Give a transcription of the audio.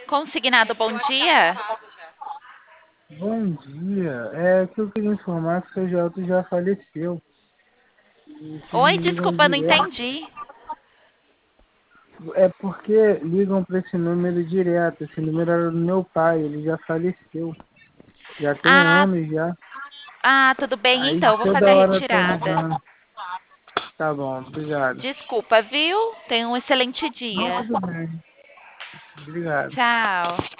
Consignado, bom dia. Bom dia. É que eu queria informar que o seu Gelto já faleceu. E vocês Oi, me ligam desculpa, não direto. entendi. É porque ligam para esse número direto. Esse número era do meu pai, ele já faleceu. Já tem Ah, anos já. tudo bem Aí então, eu vou fazer toda a hora estão retirada. ligando. Tá bom, obrigado. Desculpa, viu? Tenha um excelente Não, dia. tudo bem. Obrigado. Tchau.